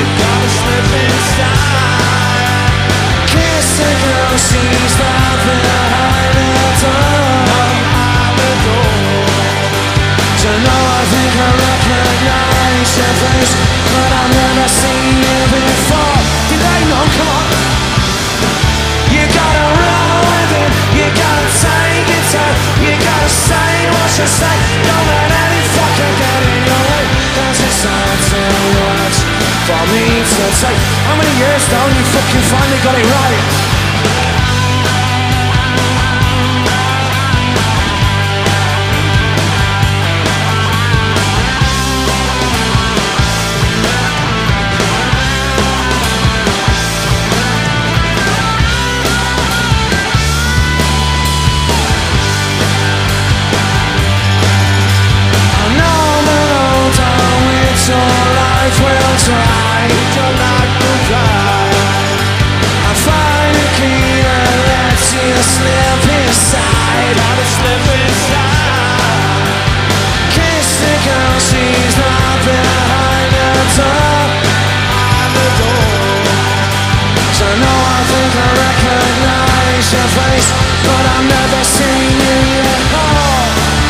You gotta slip inside. Kiss the girl, she's right behind the door. Behind the door. Do you know, I think I recognize your face, but I've never seen you before. Did I know? Come on. You gotta roll with it, you gotta take it time, you gotta say what you say. Don't let any fucker get in your way, 'cause it's all too much for me to take. How many years down you fucking finally got it right? Will try, your life will dry. I find a key that lets you slip inside. Gotta slip inside. Kiss the girl, she's not behind the door. Behind the door. So no, I think I recognize your face, but I've never seen you yet. Oh.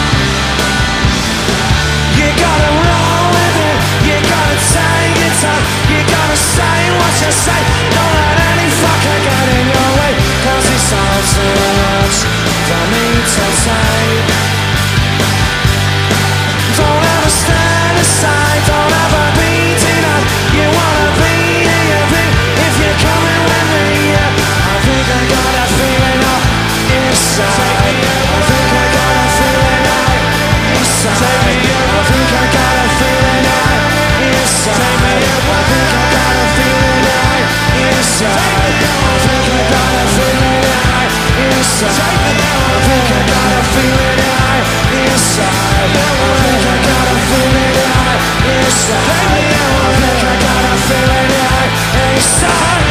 You gotta roll with it, you gotta take it time, you gotta say what you say. Don't let any fucker get in your way, 'cause it's all too much for me to take. Don't ever stand aside, don't ever be denied. You wanna be here, you be, if you're coming with me, yeah. I think I got a feeling up inside. I think I got a feeling up inside. I think I got a feeling up inside. I think I got a feeling right inside. I think I got a feeling right inside. I think I got a feeling right inside. I think I got a feeling right inside. I think I got a feeling right inside.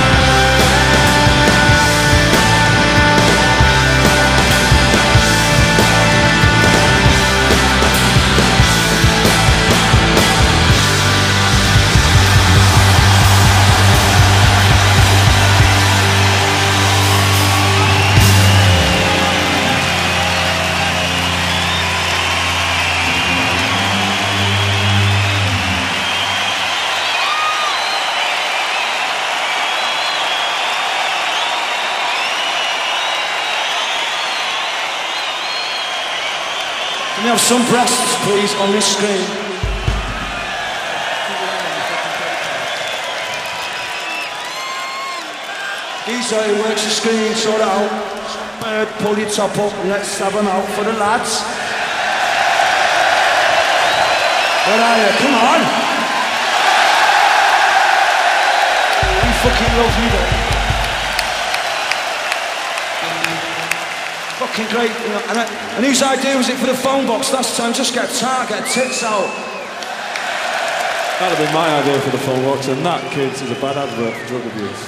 Can you have some breasts, please, on this screen? Geezer who works the screen, sort it out. Bird, pull your top up and let's have them out for the lads. Where are you? Come on! You fucking love me, though. Fucking great, you know, and whose idea was it for the phone box last time? Just get tits out. That'd have been my idea for the phone box, and that, kids, is a bad advert for drug abuse.